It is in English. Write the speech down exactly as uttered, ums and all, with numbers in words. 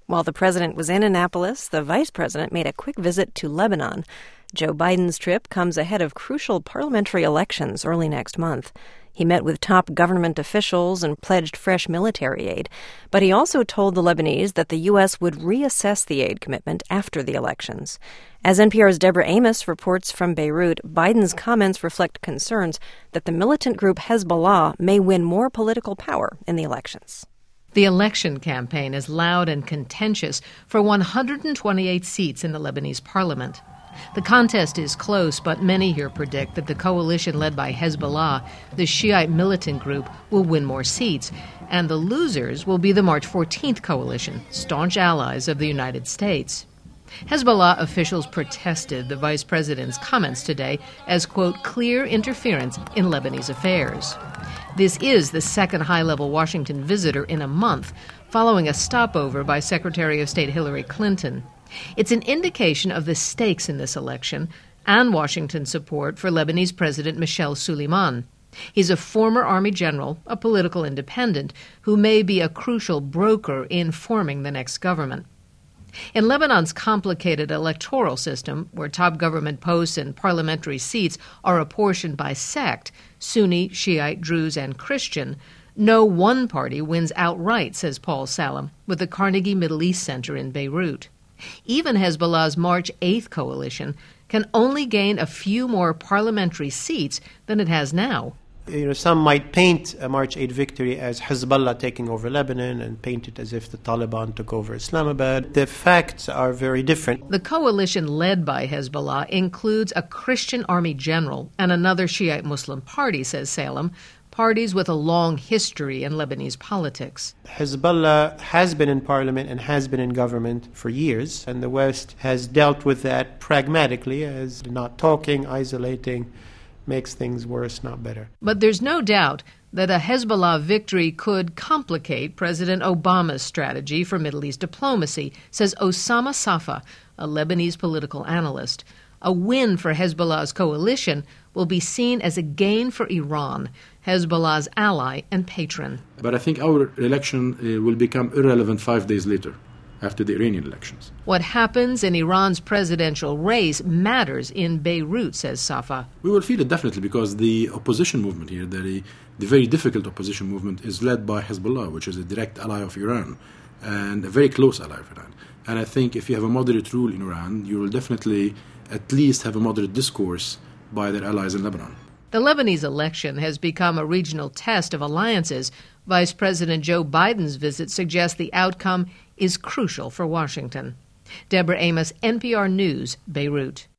While the president was in Annapolis, the vice president made a quick visit to Lebanon. Joe Biden's trip comes ahead of crucial parliamentary elections early next month. He met with top government officials and pledged fresh military aid. But he also told the Lebanese that the U S would reassess the aid commitment after the elections. As N P R's Deborah Amos reports from Beirut, Biden's comments reflect concerns that the militant group Hezbollah may win more political power in the elections. The election campaign is loud and contentious for one hundred twenty-eight seats in the Lebanese parliament. The contest is close, but many here predict that the coalition led by Hezbollah, the Shiite militant group, will win more seats, and the losers will be the March fourteenth coalition, staunch allies of the United States. Hezbollah officials protested the vice president's comments today as, quote, clear interference in Lebanese affairs. This is the second high-level Washington visitor in a month, following a stopover by Secretary of State Hillary Clinton. It's an indication of the stakes in this election and Washington's support for Lebanese President Michel Suleiman. He's a former Army general, a political independent, who may be a crucial broker in forming the next government. In Lebanon's complicated electoral system, where top government posts and parliamentary seats are apportioned by sect, Sunni, Shiite, Druze, and Christian, no one party wins outright, says Paul Salem, with the Carnegie Middle East Center in Beirut. Even Hezbollah's March eighth coalition can only gain a few more parliamentary seats than it has now. You know, some might paint a March eighth victory as Hezbollah taking over Lebanon and paint it as if the Taliban took over Islamabad. The facts are very different. The coalition led by Hezbollah includes a Christian army general and another Shiite Muslim party, says Salem, parties with a long history in Lebanese politics. Hezbollah has been in parliament and has been in government for years, and the West has dealt with that pragmatically as not talking, isolating, makes things worse, not better. But there's no doubt that a Hezbollah victory could complicate President Obama's strategy for Middle East diplomacy, says Osama Safa, a Lebanese political analyst. A win for Hezbollah's coalition will be seen as a gain for Iran, Hezbollah's ally and patron. But I think our election uh, will become irrelevant five days later, after the Iranian elections. What happens in Iran's presidential race matters in Beirut, says Safa. We will feel it definitely because the opposition movement here, the, the very difficult opposition movement, is led by Hezbollah, which is a direct ally of Iran and a very close ally of Iran. And I think if you have a moderate rule in Iran, you will definitely at least have a moderate discourse by their allies in Lebanon. The Lebanese election has become a regional test of alliances. Vice President Joe Biden's visit suggests the outcome is crucial for Washington. Deborah Amos, N P R News, Beirut.